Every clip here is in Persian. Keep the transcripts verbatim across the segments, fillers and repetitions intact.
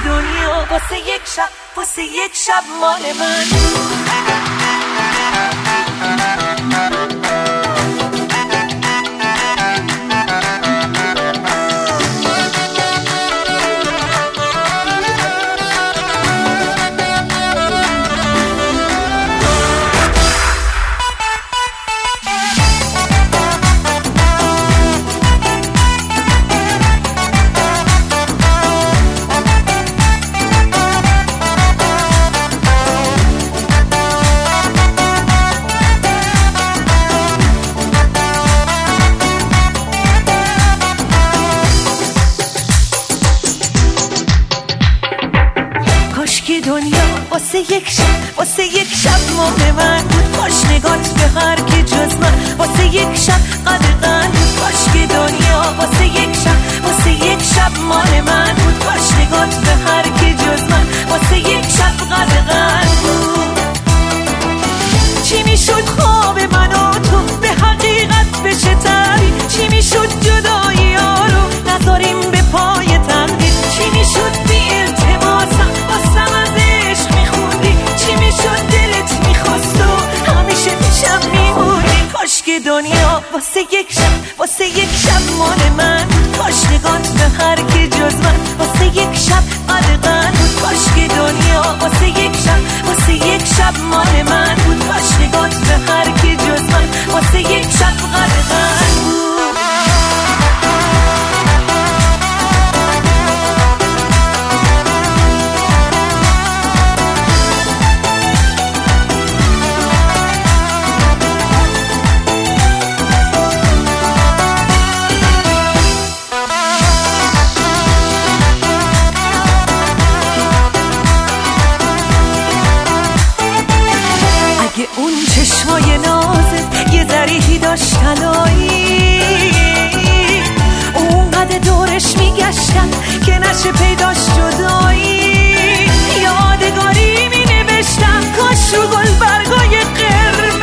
دنیا واسه یک شب، واسه یک شب مال من. کاشکی دنیا واسه یک شب، واسه یک شب مال من بود. کاش نگات به هر کی جز من واسه یک شب قدغن بود. کاشکی دنیا واسه یک شب، واسه یک شب مال من بود. کاش نگات به هر کی جز من واسه یک شب قدغن بود. چی میشد خواب من و تو به حقیقت بشه تعبیر؟ چی میشد جدایی ها رو نذاریم به پای تقدیر؟ چی میشد بی التماسم واسم از عشق میخوندی؟ چی میشد دلت میخواست و همیشه پیشم میمونی؟ کاش که دنیا واسه یک شب، واسه یک شب مال من بود. کاش نگات به هر کی جز من واسه یک شب قدغن بود. کاش که دنیا واسه یک شب، واسه یک شب مال من بود. کاش نگات به هر کی جز من واسه یک شب قدغن بود. اون چشمای نازت یه ذریحی داشت طلایی، اونقدر دورش میگشتم که نشه پیداش جدایی. یادگاری می نوشتم کاش رو گل برگای قرمز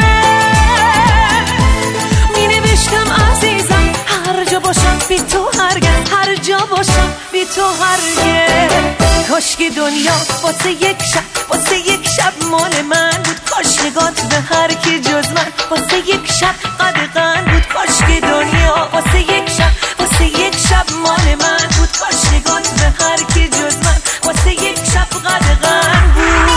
می نوشتم عزیزم هر جا باشم بی تو هرگز، هر جا باشم بی تو هرگز. کاش که دنیا واسه یک شب، واسه یک شب مال من بود. کاش نگات به هر کی جز من واسه یک شب قدغن بود. کاش که دنیا واسه یک شب، واسه یک شب مال من بود. کاش نگات به هر کی جز من واسه یک شب قدغن بود.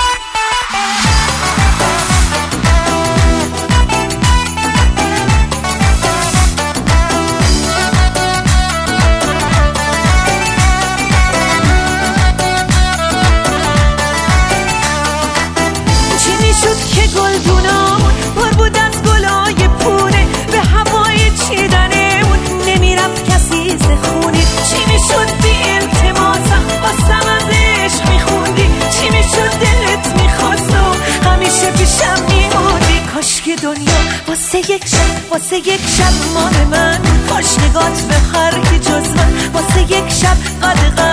که گلدونامون پر بود از گلای پونه، به هوای چیدنمون نمیرفت کسی زخونی. چی میشد بی التماسم واسم از عشق میخوندی؟ چی میشد دلت میخواست و همیشه پیشم میموندی؟ کاش که دنیا واسه یک شب، واسه یک شب مال من. کاش نگات به هر کی جز من واسه یک شب قدغن